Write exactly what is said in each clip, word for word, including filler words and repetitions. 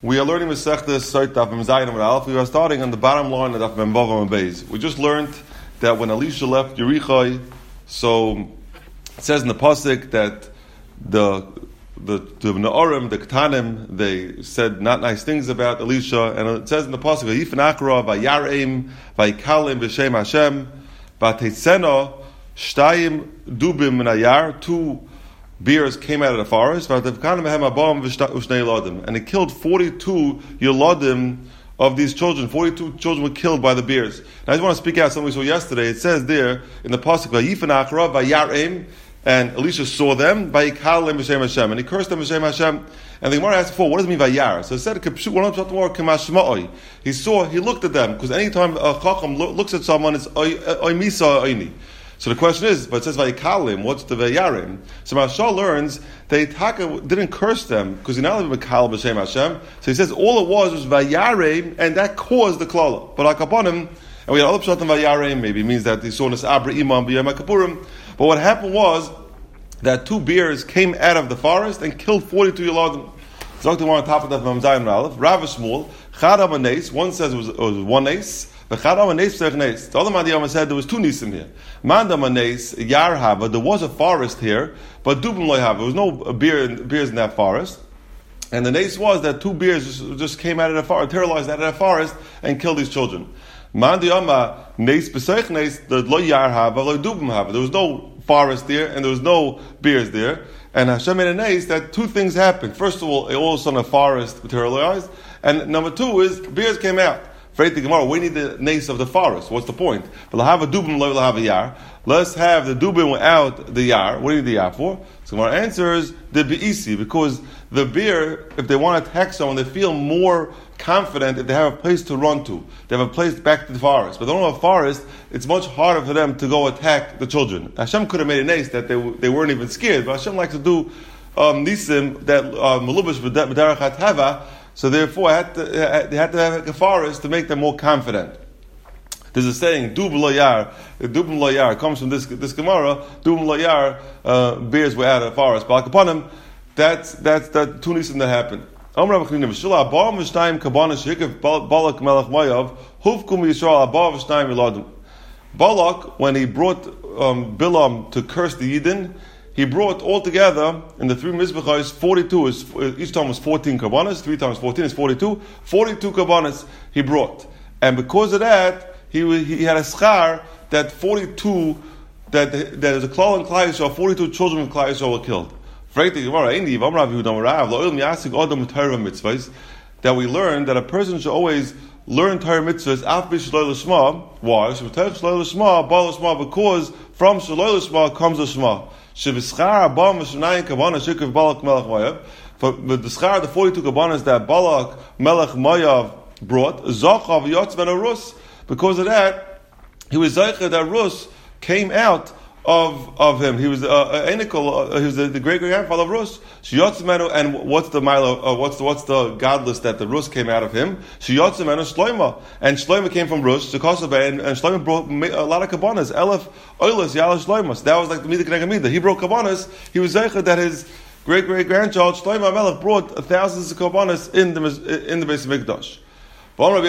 We are learning Masechtas Sot Daf Mem Zayin Amud Aleph. We are starting on the bottom line of Daf Mem Vav Amud Beis. We just learned that when Elisha left Yericho, so it says in the pasuk that the the the Na'arim, the Ketanim, they said not nice things about Elisha, and it says in the pasuk Vayifan Akra Vayareim Vayikalim B'Shem Hashem Vatetzena Shtayim Dubim Minayar, two bears came out of the forest, and it killed forty-two Yeladim of these children. forty-two children were killed by the bears. And I just want to speak out something we saw yesterday. It says there in the pasuk, and Elisha saw them, and he cursed them b'Shem Hashem. And the Gemara asked before, what does it mean Vayar? So it said, he saw, he looked at them, because anytime a Chacham looks at someone, it's oy misa oyni. So the question is, but it says Vayikalim, what's the Vayarim? So Mashal learns that Itaka didn't curse them because he not lived Mikal b'Shem Hashem. So he says all it was was Vayarim, and that caused the klala. But Akaponim, and we had other pshat in Vayarim, maybe it means that he saw this Abra Imam b'Yom HaKippurim. But what happened was that two bears came out of the forest and killed forty-two Yeladim. So the one on top of that Mem Zayin Aleph, Rav Shmuel, Chad Amanes. One says it was, it was one ace. The other Madiyama said there was two nisim here. Mandamanes Yarhava, there was a forest here, but Dubim Loyhava, there was no beer, beers in that forest. And the nace was that two bears just, just came out of the forest, terrorized out of that forest, and killed these children. Mandiyama Nace Besech Nace, the Lo Yarhava, Lo Dubim Hava. There was no forest there, and there was no beers there. And Hashem made a nace that two things happened. First of all, all of a sudden a forest terrorized, and number two is bears came out. Afraid the Gemara, we need the nace of the forest. What's the point? Let's have the dubim without the yar. What do you need the yar for? So Gemara answers the beisi, because the bear, if they want to attack someone, they feel more confident if they have a place to run to. They have a place back to the forest. But they don't have a forest, it's much harder for them to go attack the children. Hashem could have made a nace that they they weren't even scared, but Hashem likes to do um, nisim that malubish b'derech hatava. So therefore, I had to, they had to have a forest to make them more confident. There's a saying, "Dubim loyar." Dubim loyar comes from this this Gemara. Dubim loyar, uh, bears were out of the forest. But upon him, that's that's that two nisim that happened. Amar B'chlina v'shula abah v'shtayim kabana shikav Balak melech Moav huvkum Yisrael abah v'shtayim yeladim. Balak, when he brought um, Bilam to curse the Yidden, he brought all together in the three mizbechos forty-two. Is, each time was fourteen karbanas. Three times fourteen is forty-two. Forty-two karbanas he brought, and because of that, he he had a schar that forty-two that that is a klal and klal Yisrael. Forty-two children of klal Yisrael were killed. That we learned that a person should always learn Torah mitzvahs. Why? Because from shaloi l'shma comes the shema. For the schar, the forty-two kabbanas that Balak Melech Moav brought, Zachav Yotzven Rus. Because of that, he was zeicher that Rus came out of of him. He was uh, Enikol. Uh, he was the, the great great grandfather of Rus. Shiyotzmenu, and what's the milo? Uh, what's the what's the godless that the Rus came out of him? Shiyotzmenu Shloima, and Shloima came from Rus. Shekosabeh, and, and Shloima brought a lot of kabbanas. Elef Oilas Yalash Shloimas. That was like the Midah Keneged Midah. He brought kabbanas. He was zeicher that his great great grandchild Shloima Melech brought thousands of kabbanas in the in the Beis Mikdash. Which the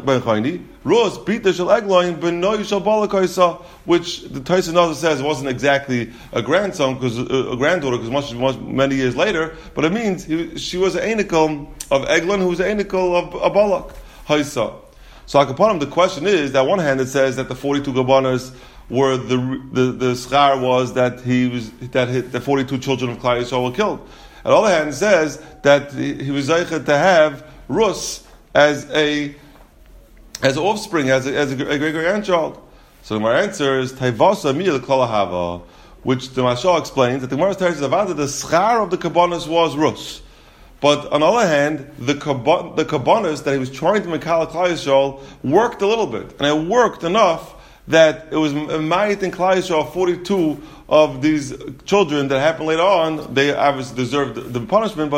Tyson also says wasn't exactly a grandson, because a granddaughter, because much, much many years later, but it means he, she was an Einikel of Eglon, who was an Einikel of Abalak. Haisa. So upon him, the question is that on one hand it says that the forty-two Gabanas were the the the schar was that he was that hit, the forty-two children of Klal Yisrael were killed. On the other hand, it says that he, he was zeicher to have Rus as a as an offspring, as a, as a, a great grandchild. So my answer is Taivasa Mil Kolahava, which the Mashal explains that the Gemara tells us the schar of the kabbanas was Rus. But on the other hand, the kabban, the kabbanas that he was trying to make Klal Yisrael worked a little bit, and it worked enough that it was Mayit and Klal Yisrael, forty-two of these children that happened later on. They obviously deserved the, the punishment, but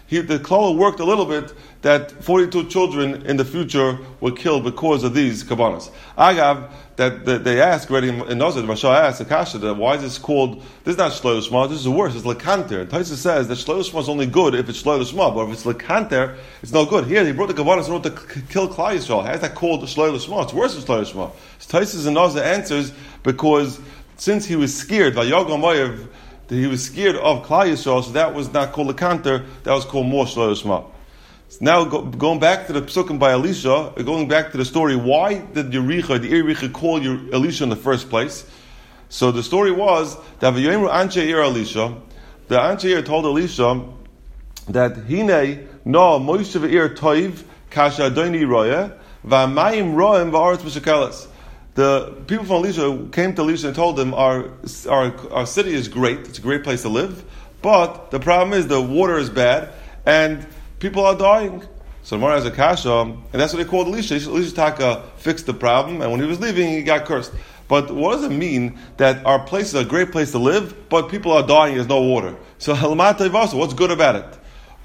he, the klala worked a little bit that forty-two children in the future were killed because of these kabbanas. Agav, that, that they asked already in Nozir, the Rasha asked, Akasha, that why is this called, this is not Shloil Shema, this is worse, it's Lekanter. Taisa says that Shloil Shema is only good if it's Shloil Shema, but if it's Lekanter, it's no good. Here, he brought the kabbanas in order to kill Klal Yisrael. How is that called Shloil Shema? It's worse than Shloil Shema. So Taisa and Nozir answers, because since he was scared, Vayagam Mayev, he was scared of Klal Yisrael, so that was not called Lekanter, that was called more Shloil Shema. So now go, going back to the psukim by Elisha, going back to the story, why did Yericha, the Yericha, call Elisha in the first place? So the story was that V'yoimru Anshe Ir Elisha, the Anshe Ir told Elisha that Hine no Moshe V'ir Toiv Kasha Adoni Roya V'amayim Roim V'aretz B'Shekeles. The people from Elisha came to Elisha and told him, our, our, our city is great, it's a great place to live, but the problem is the water is bad, and people are dying. So the Gemara has a kasha, and that's what they called Elisha. Elisha Taka fixed the problem, and when he was leaving, he got cursed. But what does it mean that our place is a great place to live, but people are dying, there's no water? So what's good about it?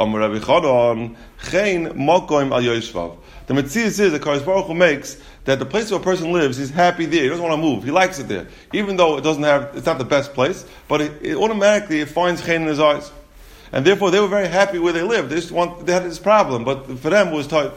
The Metzias is that Kadosh Baruch Hu makes that the place where a person lives, he's happy there. He doesn't want to move. He likes it there, even though it doesn't have. It's not the best place, but it, it automatically it finds chen in his eyes, and therefore they were very happy where they lived. They just want they had this problem, but for them it was tight.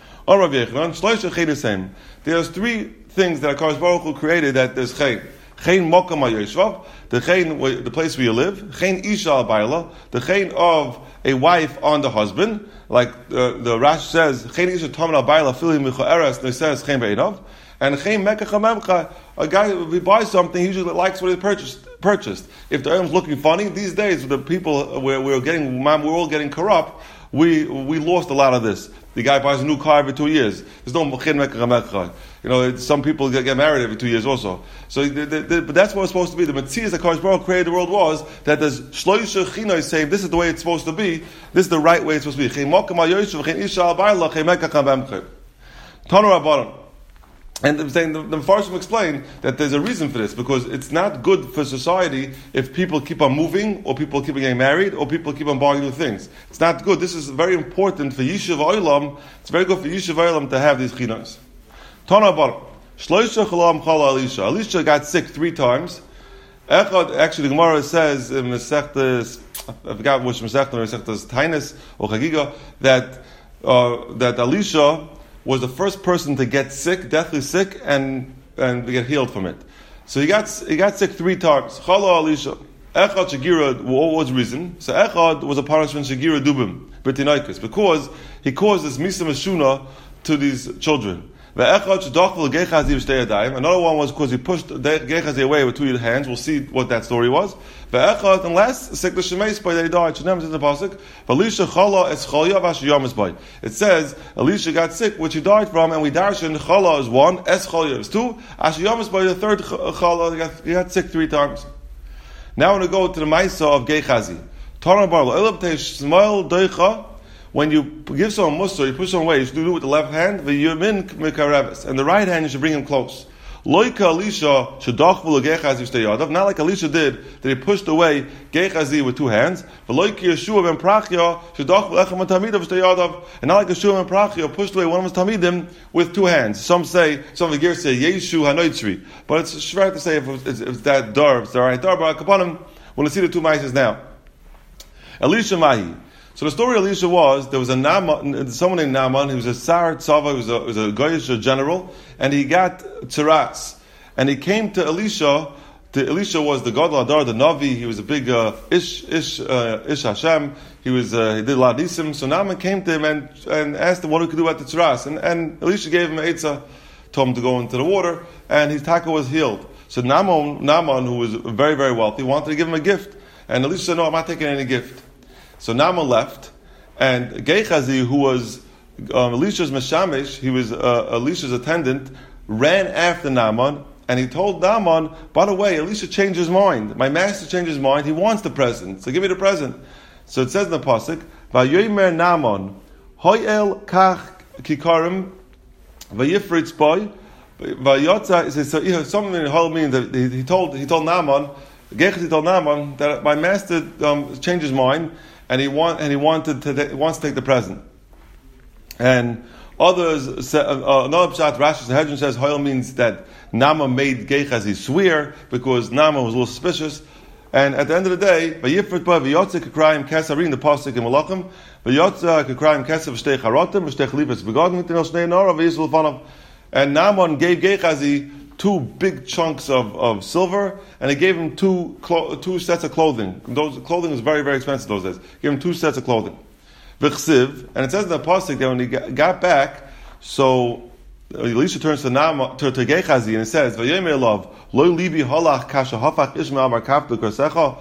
There's three things that Kadosh Baruch Hu created that there's chen. Chen mokam hayishvav, the chen, the place where you live. Chen isha al baila, the chen of a wife on the husband. Like uh, the Rash says, chen isha tamen al baila fili micha eres, and it says chen beinav. And chen mekach hamemcha, a guy if he buys something, he usually likes what he purchased. Purchased. If the item's looking funny these days, the people we're, we're getting, we're all getting corrupt. We we lost a lot of this. The guy buys a new car every two years. There's no chen mekach hamemcha. You know, some people get, get married every two years also. So, the, the, the, but that's what it's supposed to be. The Metzias that Kadosh Baruch Hu created the world was that there's shloisha chinoy saying this is the way it's supposed to be. This is the right way it's supposed to be. Chen mokam al yoshev, chen isha al baila, chen mekach hamemcha. Tanu Rabbanan. And I'm saying the, the Mepharshim explain that there's a reason for this, because it's not good for society if people keep on moving, or people keep on getting married, or people keep on buying new things. It's not good. This is very important for Yishuv Olam. It's very good for Yishuv Olam to have these chinos. Tana Bar, Shloisha Chalam Chala Elisha. Elisha got sick three times. Echad, actually, the Gemara says in Masechtas, I forgot which Masechta, Masechtas Tainus or Chagiga, that uh, that Elisha was the first person to get sick, deathly sick, and and to get healed from it. So he got he got sick three times. Chala Elisha. Echad Shagira, what was the reason? So Echad was a punishment Shagira Dubim, B'tinaikis, because he caused this Misa Meshuna to these children. Another one was because he pushed Gechazi away with two hands. We'll see what that story was. Unless sick the Shemeis by they died. It says Elisha got sick, which he died from, and we darshan Chala is one, Es Chalya is two, Ashiyamas by the third Chala, he got, he got sick three times. Now we're going to go to the Maisa of Gechazi. When you give someone mussar, you push someone away, you should do it with the left hand, and the right hand you should bring him close. Not like Elisha did, that he pushed away Gechazi with two hands. And not like Yeshua ben Prachia pushed away one of his Tamidim with two hands. Some say, some of the gears say Yeshu Hanoitzri. But it's shver to say if it's, if it's that dar, if it's the right dar, but Kapanim, we'll see the two mices now. Elisha Mahi. So the story of Elisha was, there was a Naaman, someone named Naaman, he was a Sar Tzava, he was a, he was a Goyish general, and he got Tziras. And he came to Elisha, to Elisha was the God Ladar, the Navi, he was a big uh, Ish Ish uh, Ish Hashem, he was uh, he did a lot of Nisim. So Naaman came to him and, and asked him what he could do about the Tziras. And, and Elisha gave him an Eitzah, told him to go into the water, and his taka was healed. So Naaman, Naaman, who was very, very wealthy, wanted to give him a gift. And Elisha said, no, I'm not taking any gift. So Naaman left, and Gechazi, who was um, Elisha's meshamish, he was uh, Elisha's attendant, ran after Naaman, and he told Naaman, by the way, Elisha changed his mind. My master changed his mind. He wants the present, so give me the present. So it says in the pasuk, "Vayomer Naaman, hoyel kach kikarim, vayifritz boy, vayotza." It says so. You know, something in the whole means that he told he told Naaman, Gechazi told Naaman that my master um, changed his mind. and he want and he wanted to he wants to take the present. And others say, uh, another pshat Rashi Sanhedrin says Hoyle means that Nama made Gehazi swear because Nama was a little suspicious. And at the end of the day, Vayifrit ba v'yotze k'krayim kesarin the pasuk in Malachim v'yotze k'krayim kesav v'shtei charotim v'shtei chalipes v'gadin v'tinel shnei nora v'yisrael fanav. And Naaman gave Gehazi two big chunks of, of silver, and he gave him two clo- two sets of clothing. Those clothing was very very expensive those days. Gave him two sets of clothing. V'chsiv, and it says in the pasuk that when he got back, so Elisha turns to Naaman, to, to Gehazi, and it says, "Vayomer elav lo libi halach kasha hafach Ishmael bar kaftu kosecha."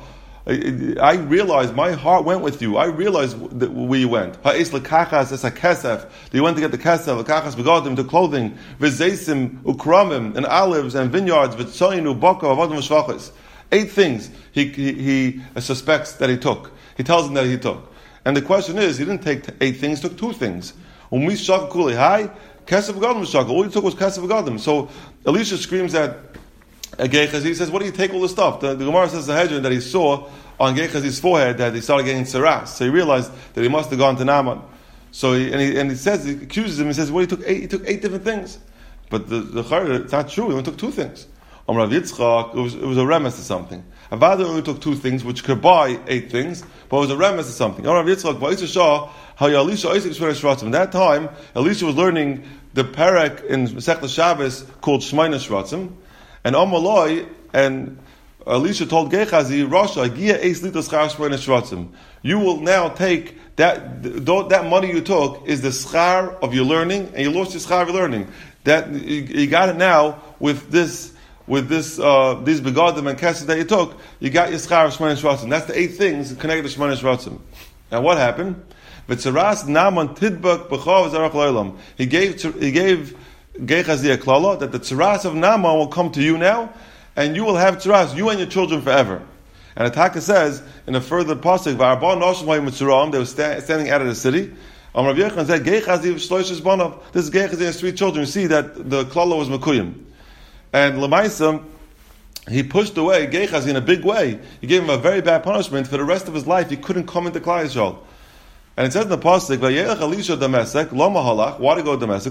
I realized my heart went with you. I realized that where you went. Ha'is lekachas es hakesef. You went to get the kesef, lekachas begadim, to clothing, v'zeisim ukramim, and olives and vineyards, v'tzoyin ubaka avodim v'shvachis. Eight things he, he he suspects that he took. He tells him that he took. And the question is, he didn't take eight things; he took two things. Umi shak kuli hai. Kesef v'gadim v'shakal. All he took was kesef v'gadim. So Elisha screams at Gehazi. He says, "What do you take all this stuff?" The, the Gemara says the Hedron that he saw on Gehazi's forehead that he started getting tsaras. So he realized that he must have gone to Naaman. So he and he and he says he accuses him. He says, "Well, he took eight. He took eight different things." But the the Chayr, it's not true. He only took two things. On Rav Yitzchak, it was it was a remes to something. Avada only took two things, which could buy eight things, but it was a remes to something. On Rav Yitzchak, Ba'isha Shah, how Elisha Isaac Shvarim. In that time, Elisha was learning the parak in Masechta Shabbos called Shmaina Shvarim, and Amaloi and Elisha told Gehazi, Rasha, Gia Eis Litos Schar Shmaina Shvarim. You will now take that that money you took is the schar of your learning, and you lost your schar of your learning. That you got it now with this. With this, uh, these begadim and kesed that you took, you got your schar of Shemona Shvatim. That's the eight things connected to Shemona Shvatim. And what happened? V'tzaras Naaman tidbak b'chav zarach l'olam. He gave he gave Gehazi a klala that the tzaras of Naaman will come to you now, and you will have tzaras, you and your children forever. And the Taka says in a further pasuk, v'arba noshim ha'im mitzuram, they were sta- standing out of the city. Um, Rav Yechon said, Gehazi v'shloishes banav. This is Gehazi and his three children. You see that the klala was mekuyim. And Lamaisa, he pushed away Gehazi in a big way. He gave him a very bad punishment. For the rest of his life, he couldn't come into Klal Yisrael. And it says in the pasuk, "Vayelech Elisha Damasek, lo mahalach." Why to go to Damascus?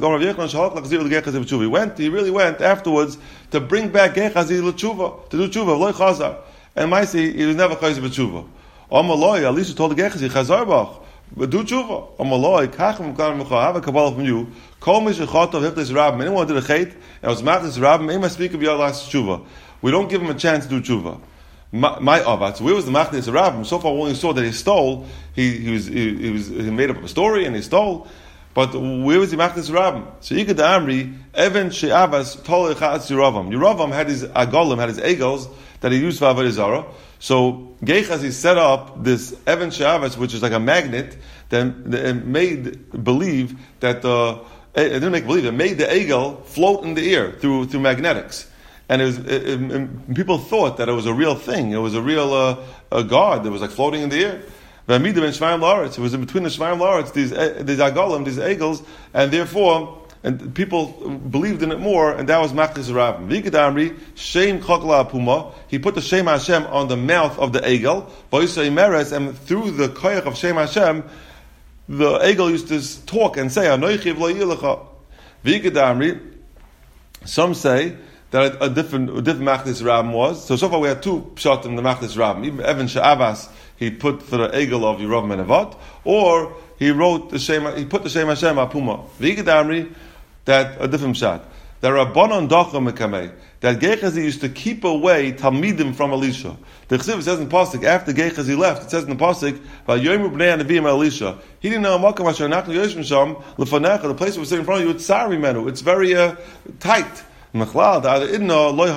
He went. He really went afterwards to bring back Gehazi l'tshuva, to do tshuva, loy chazar. And Maisi, he was never chayzer b'tshuva. Amaloi, Elisha told Gehazi, "Chazar bach, do tshuva." Amaloi, kachem klan mecha, have a kabbalah from you. Kol mishachotov hiftes rabbim. Anyone did a chait and was machlis rabbim, may must speak of your last tshuva. We don't give him a chance to do tshuva. My avat. So where was the machlis rabbim? So far, we only saw that he stole. He, he was he, he was he made up a story and he stole. But where was the machlis rabbim? So Yigad Amri Evan She'avas Tol Echatz Yeravam. Yeravam had his agolim, had his egos that he used for avodah zarah. So Gehazi set up this Evan She'avas, which is like a magnet that made believe that the it didn't make believe it made the egel float in the air through through magnetics. And it was it, it, it, people thought that it was a real thing. It was a real uh, a god that was like floating in the air. It was in between the Shemaim La'aretz, these these agolim, these egels, and therefore, and people believed in it more, and that was Machlis Rabbim. Vikadamri Shem Chokla Puma. He put the Shem Hashem on the mouth of the egel, and through the koyach of Shem Hashem, the egel used to talk and say, "Anoichiv lo yilecha." Vikadamri. Some say that a different, a different Machlis Rabbim was. So, so far we had two pshat in the Machlis Rabbim. Even Evan She'avas, he put for the egel of Yeravam and Avat, or he wrote the Shem, he put the Shem Hashem Apuma. V'Yigdamri, that a different pshat. That Rabbanon Docha Mekamei, that Gehazi used to keep away Talmidim from Elisha. The Chesiv says in the pasuk after Gehazi left, it says in the pasuk, "Vayomer bnei Nevi'im Elisha." He didn't know Makam Asher Nachnu Yoshim Sham Lefanecha, the place we were sitting in front of you. It's Tsari Menu. It's very uh, tight. Until then,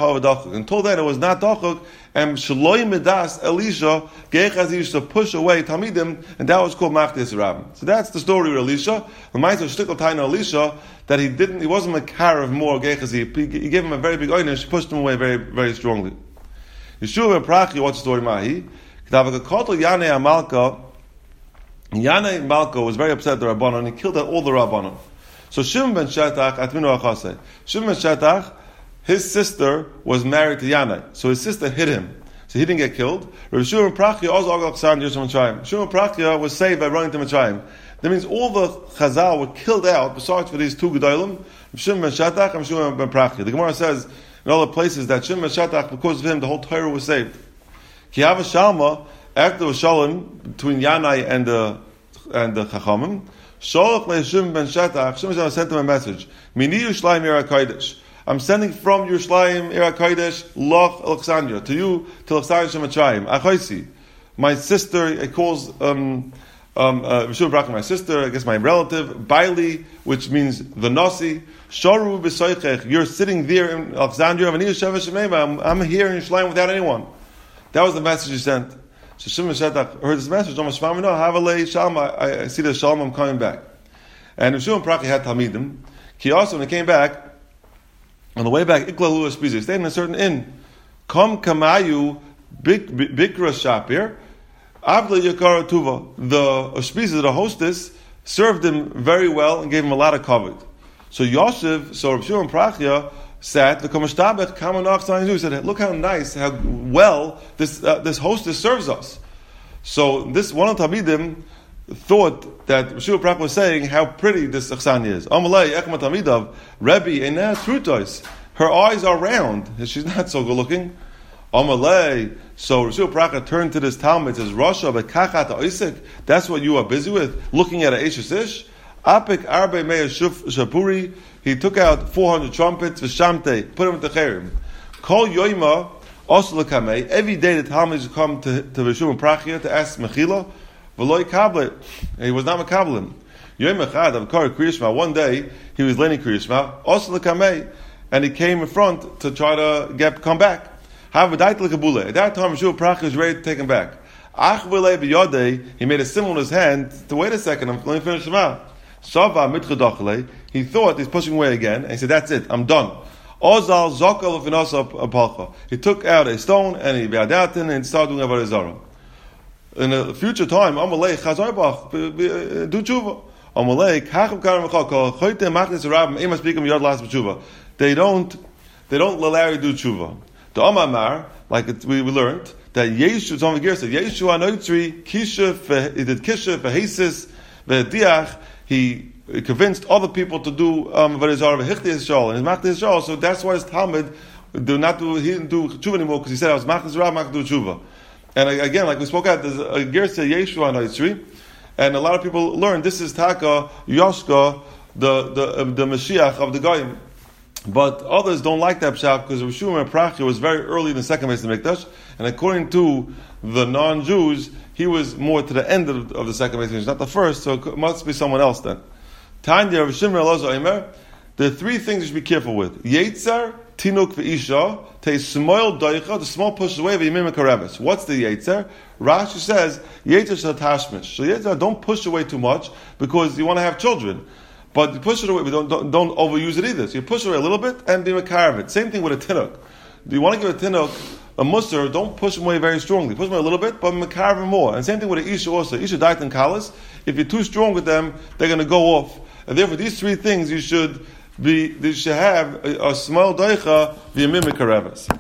it was not dachuk, and shaloi medas Elisha, Gehazi used to push away Talmidim, and that was called Machlis Rabbim. So that's the story with Elisha. The Ma'aser Shtikl Taina Elisha, that he didn't, he wasn't a car of more Gehazi. He gave him a very big oynish, he pushed him away very, very strongly. Yeshua ben Prachi, what's the story Mahi? Kedavakakotel Yanei Amalka, Yanei Malka was very upset at the Rabbanon, and he killed all the Rabbanon. So Shimon ben Shetach, Atminu Achase. Shimon ben Shetach, his sister was married to Yanai. So his sister hid him. so he didn't get killed. Rav Shimon Prachya also Agal Chassan Yerusha Mitzrayim. Shimon Prachya was saved by running to Mitzrayim. That means all the Chazal were killed out, besides for these two Gedolim, Rav Shimon ben Shatach and Shimon ben Prachya. The Gemara says in other places that Shimon ben Shatach, because of him, the whole Torah was saved. Ki Hava Shalma, after the Shalom between Yanai and the and the Chachamim, Sholach le Shimon ben Shatach, Shimon ben Shatach sent him a message. Mini Yerushalayim Yer HaKodesh. I'm sending from Yerushalayim Yer HaKodesh Loch Alexandria to you to Alexandria Shemitzrayim. Achoisi, my sister. It calls um um uh, Shimon Brachim my sister. I guess my relative Baili, which means the Nasi. Shoru b'soichech. You're sitting there in Alexandria. I'm, I'm here in Yerushalayim without anyone. That was the message he sent. So Shimon Shetach heard this message. I, I see the Shalom. I'm coming back. And Shimon Prachi had Talmidim. He also, when he came back, on the way back, Iklalu Espiza, he stayed in a certain inn. Kom Kamayu Bikra Shapir. Avla Yakara Tuva. The Espiza, the hostess, served him very well and gave him a lot of covet. So Yosef, so Rav Shimon Prachya sat, the Kamashtabech Kamanach He said, look how nice, how well this uh, this hostess serves us. So this one of Talmidim thought that Rav Shimon Prachya was saying how pretty this Achsanya is. Amalei Echma Talmidav, Rebbe Einah Trutois. Her eyes are round. She's not so good looking. Amalei. So Rav Shimon Prachya turned to this Talmud and says, Rasha Bekachat Oisik. That's what you are busy with, looking at an Eishes Ish. Apik Arbe Meir Shapuri. He took out four hundred trumpets, Vishamte, put them into Cherim. Kol Yoima, Osla Kamei. Every day the Talmuds come to, to Rav Shimon Prachya to ask Mechila. V'loi Kablet. He was not Mekablim. Yoim Echad, Avkar Kriyishma. One day, he was learning Kriyishma. Osla Kamei. And he came in front to try to get come back. Havadait Lekabule. At that time, Rav Shimon Prachya was ready to take him back. Ach V'lei B'yodei. He made a symbol in his hand to wait a second, I'm going to finish him out. Shava mitchadachle. He thought he's pushing away again, and he said, "That's it, I'm done." Ozal zokal v'nasa apalcha. He took out a stone and he bowed out and started doing avodah zarah. In a future time, Amalei chazarbach do tshuva. Amalei kachem karam v'chal choyte machnis rabim emas bikum yad las b'tshuva. They don't, they don't allow you to do tshuva. The Amamar, like it, we, we learned that Yeshu, Tom Vigir said, Yeshu anoitri kisha, he did kisha v'hesis v'diach. He convinced other people to do um Varizar v'hichti Yisrael and his machti Yisrael. So that's why his Talmud do not do. He didn't do tshuva anymore because he said I was machti Yisrael, machti do tshuva. And again, like we spoke out, there's a Gersa Yeshua Noitzri, and a lot of people learn this is Taka Yoshka, the the um, the Mashiach of the Goyim. But others don't like that pshat because Rav Shimon Prachya was very early in the second Beis Hamikdash, and according to the non-Jews, he was more to the end of, of the second Beis Hamikdash, not the first. So it must be someone else then. Tanya Rav Shimon Elazar Omer. There are three things you should be careful with: Yetzer, Tinuk, ve'isha. Te small doicha. The small pushes away. V'yimim kareves. What's the Yetzer? Rashi says Yetzer shatashmish. So Yetzer, don't push away too much because you want to have children. But you push it away, but don't, don't, don't overuse it either. So you push it away a little bit and be makarev. Same thing with a tinuk. Do you want to give a tinuk a musar? Don't push him away very strongly. Push him away a little bit, but makarev more. And same thing with an isha also. Isha diet and kalas. If you're too strong with them, they're going to go off. And therefore, these three things you should be. You should have a, a small doicha v'yamim makareves.